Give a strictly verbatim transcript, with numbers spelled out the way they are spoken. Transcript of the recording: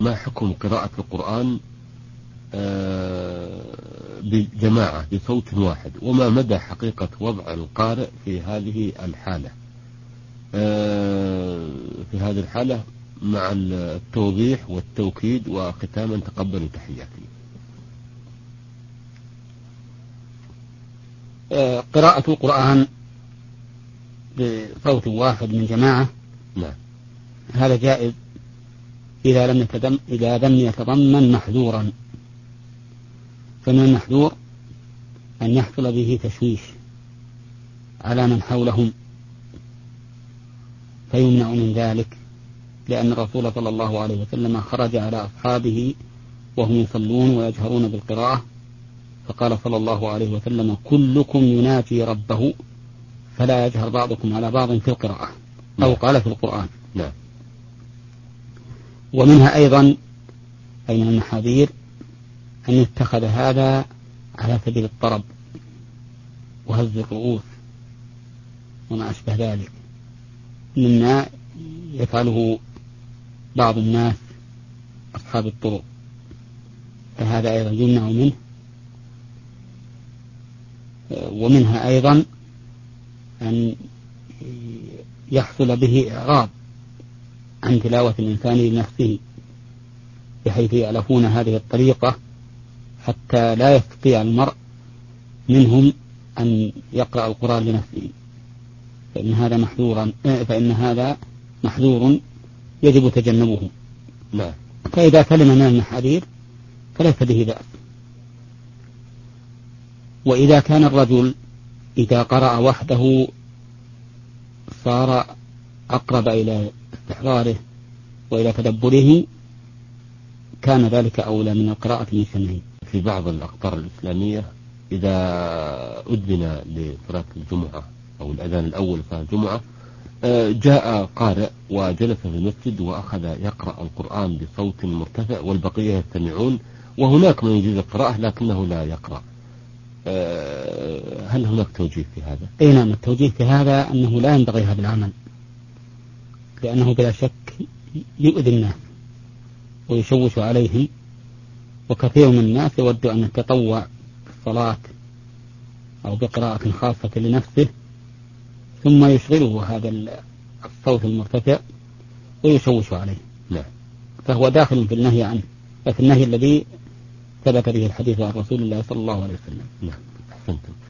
ما حكم قراءة القرآن بجماعة بصوت واحد، وما مدى حقيقة وضع القارئ في هذه الحالة في هذه الحالة مع التوضيح والتوكيد، وختاما تقبلوا تحياتي. قراءة القرآن بصوت واحد من جماعة نعم هذا جائز إذا لم يتضمن إذا لم يتضمن محذورا. فمن المحذور أن يحصل به تشويش على من حولهم فيمنع من ذلك، لأن الرسول صلى الله عليه وسلم خرج على أصحابه وهم يصلون ويجهرون بالقراءة، فقال صلى الله عليه وسلم: كلكم يناجي ربه فلا يجهر بعضكم على بعض في القراءة، أو قال في القرآن. نعم. ومنها أيضا أي من المحاذير أن يتخذ هذا على سبيل الطرب وهز الرؤوس وما أشبه ذلك مما يفعله بعض الناس أصحاب الطرق، فهذا أيضا يمنع منه. ومنها أيضا أن يحصل به إعراض عن تلاوة الإنسان لنفسه، بحيث يألفون هذه الطريقة حتى لا يستطيع المرء منهم أن يقرأ القرآن لنفسه، فإن هذا محذورا فإن هذا محذور يجب تجنبه. لا. فإذا سلم من المحاذير فليس به بأس. وإذا كان الرجل إذا قرأ وحده صار أقرب إلى استحضاره وإلى تدبره كان ذلك أولى من القراءة من سمعه. في بعض الأقطار الإسلامية إذا أذن لصلاة الجمعة أو الأذان الأول صلاة الجمعة جاء قارئ وجلس في المسجد وأخذ يقرأ القرآن بصوت مرتفع والبقية يستمعون، وهناك من يجيز القراءة لكنه لا يقرأ، هل هناك توجيه في هذا؟ أي نعم، التوجيه في هذا أنه لا ينبغي هذا العمل، لأنه بلا شك يؤذي الناس ويشوش عليهم، وكثير من الناس يود أن يتطوع بالصلاة أو بقراءة خاصة لنفسه ثم يشغله هذا الصوت المرتفع ويشوش عليه. لا. فهو داخل في النهي عنه، في النهي الذي ثبت به الحديث عن رسول الله صلى الله عليه وسلم. نعم. أحسنتم.